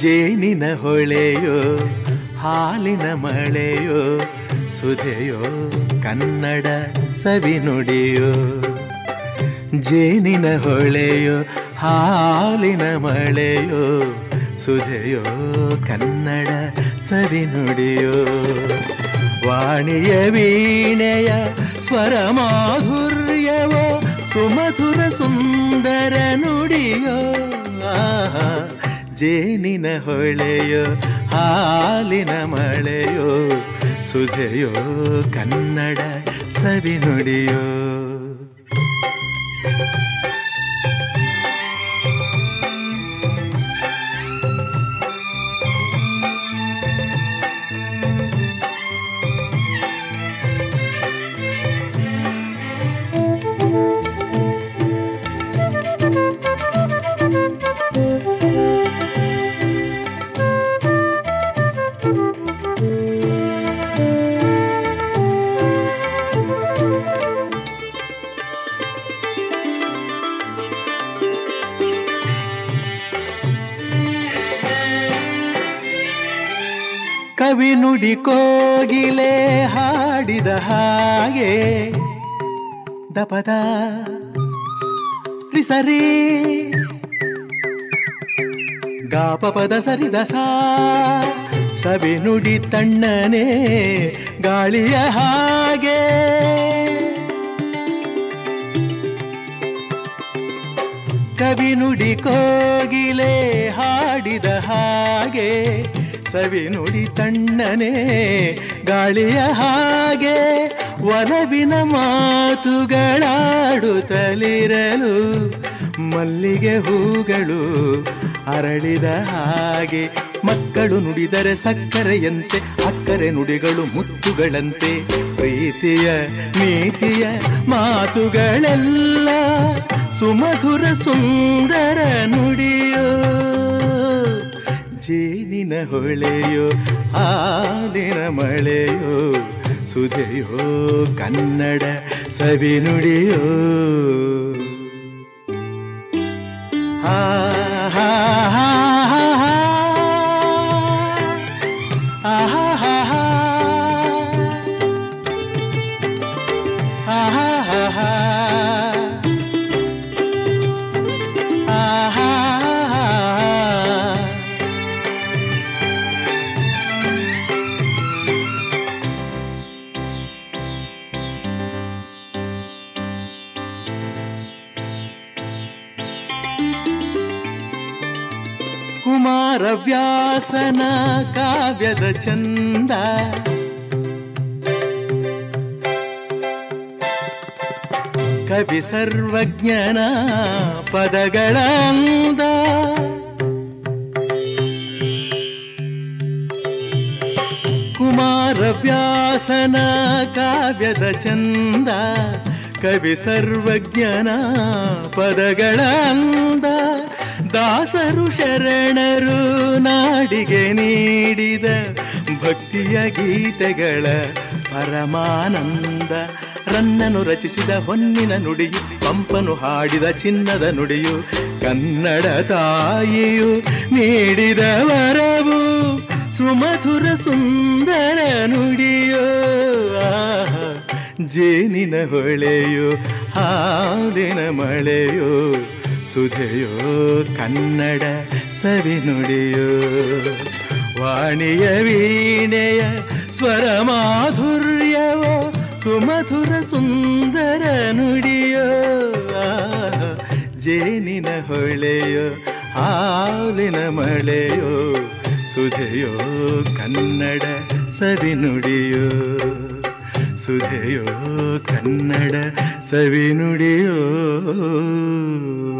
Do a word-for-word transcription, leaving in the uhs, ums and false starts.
ಜೇನಿನ ಹೊಳೆಯೋ ಹಾಲಿನ ಮಳೆಯೋ ಸುಧೆಯೋ ಕನ್ನಡ ಸವಿನುಡಿಯೋ. ಜೇನಿನ ಹೊಳೆಯೋ ಹಾಲಿನ ಮಳೆಯೋ ಸುಧೆಯೋ ಕನ್ನಡ ಸವಿನುಡಿಯೋ. ವಾಣಿಯ ವೀಣೆಯ ಸ್ವರ ಮಾಧುರ್ಯವೋ ಸುಮಧುರ ಸುಂದರ ನುಡಿಯೋ. ಆಹಾ ಜೇನಿನ ಹೊಳೆಯೋ ಹಾಲಿನ ಮಳೆಯೋ ಸುಧೆಯೋ ಕನ್ನಡ ಸವಿನುಡಿಯೋ. ಕವಿ ನುಡಿ ಕೋಗಿಲೆ ಹಾಡಿದ ಹಾಗೆ ದಪದ ಸರಿ ಗಾಪಪದ ಸರಿದ ಸಾ ಸವಿ ನುಡಿ ತಣ್ಣನೆ ಗಾಳಿಯ ಹಾಗೆ. ಕವಿ ನುಡಿ ಕೋಗಿಲೆ ಹಾಡಿದ ಹಾಗೆ ಸವಿ ನುಡಿ ತಣ್ಣನೆ ಗಾಳಿಯ ಹಾಗೆ. ಒಲವಿನ ಮಾತುಗಳಾಡುತ್ತಲಿರಲು ಮಲ್ಲಿಗೆ ಹೂಗಳು ಅರಳಿದ ಹಾಗೆ. ಮಕ್ಕಳು ನುಡಿದರೆ ಸಕ್ಕರೆಯಂತೆ ಅಕ್ಕರೆ ನುಡಿಗಳು ಮುತ್ತುಗಳಂತೆ. ಪ್ರೀತಿಯ ನೀತಿಯ ಮಾತುಗಳೆಲ್ಲ ಸುಮಧುರ ಸುಂದರ ನುಡಿಯೋ. ಜೇನಿನ ಹೊಳೆಯೋ ಹಾಲಿನ ಮಳೆಯೋ ಸುಧೆಯೋ ಕನ್ನಡ ಸವಿನುಡಿಯೋ. ಹಾ ಹಾ ಹಾ ಹಾ ಹಾ ಆಹಾ ಹಾ ಹಾ ಆಹಾ ಹಾ ಹಾ ಆಹಾ. ಕುಮಾರವ್ಯಾಸನ ಕಾವ್ಯದ ಚಂದ ಕವಿ ಸರ್ವಜ್ಞನ ಪದಗಳ ಅಂದ. ಕುಮಾರವ್ಯಾಸನ ಕಾವ್ಯದ ಚಂದ ಕವಿ ಸರ್ವಜ್ಞನ ಪದಗಳ ಅಂದ. ದಾಸರು ಶರಣರು ನಾಡಿಗೆ ನೀಡಿದ ಭಕ್ತಿಯ ಗೀತೆಗಳ ಪರಮಾನಂದ. ರನ್ನನು ರಚಿಸಿದ ಹೊನ್ನಿನ ನುಡಿಯು ಪಂಪನು ಹಾಡಿದ ಚಿನ್ನದ ನುಡಿಯು ಕನ್ನಡ ತಾಯಿಯು ನೀಡಿದ ವರವು ಸುಮಧುರ ಸುಂದರ ನುಡಿಯೋ. ಆಹಾ ಜೇನಿನ ಹೊಳೆಯೋ ಹಾಲಿನ ಮಳೆಯೋ ಸುಧೆಯೋ ಕನ್ನಡ ಸವಿನುಡಿಯೋ. ವಾಣಿಯ ವೀಣೆಯ ಸ್ವರ ಮಾಧುರ್ಯವೋ ಸುಮಧುರ ಸುಂದರ ನುಡಿಯೋ. ಜೇನಿನ ಹೊಳೆಯೋ ಹಾಲಿನ ಮಳೆಯೋ ಸುಧೆಯೋ ಕನ್ನಡ ಸವಿನುಡಿಯೋ. ಸುಧೆಯೋ ಕನ್ನಡ ಸವಿನುಡಿಯೋ.